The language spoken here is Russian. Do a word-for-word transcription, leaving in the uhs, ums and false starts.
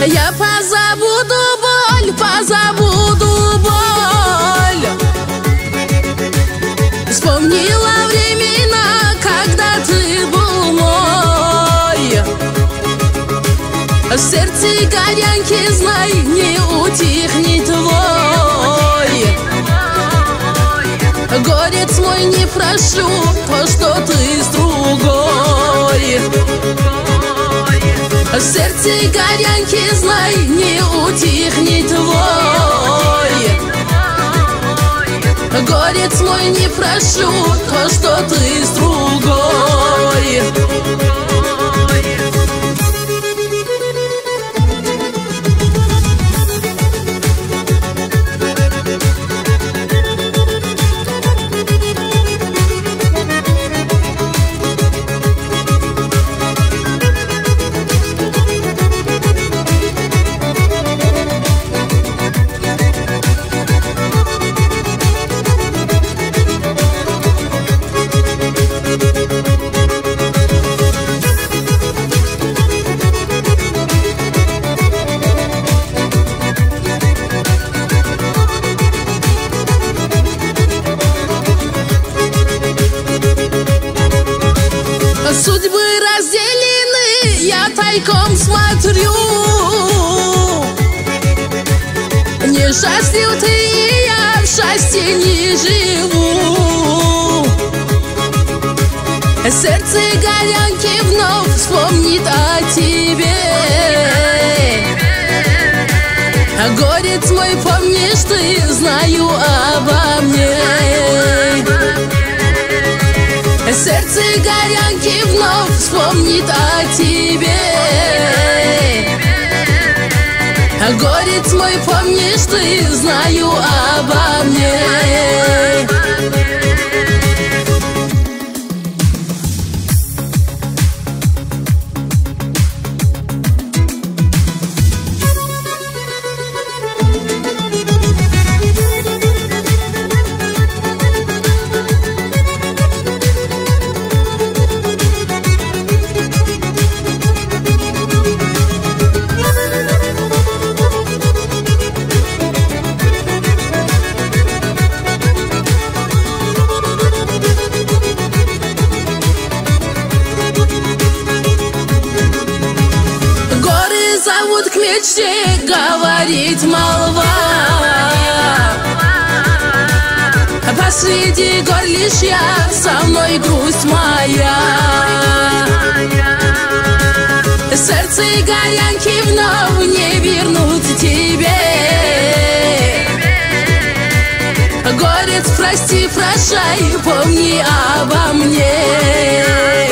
Я позабуду боль, позабуду боль. Вспомнила времена, когда ты был мой. В сердце горянки, знай, не утихнет твой. Горец мой, не прошу то, что ты с другой. В сердце горянки, знай, не утихнет твой. Горец мой, не прошу то, что ты с другой. Судьбы разделены, я тайком смотрю. Несчастлив ты и я, в счастье не живу. Сердце горянки вновь вспомнит о тебе. Горец мой, помнишь ты, знаю обо мне. Сердце горянки вновь вспомнит о тебе. Горец мой, помнишь ты, знаю обо мне. Зовут к мечте, говорить молва. Посреди гор лишь я, со мной грусть моя. Сердце горянки вновь не вернуть тебе. Горец, прости, прощай, помни обо мне.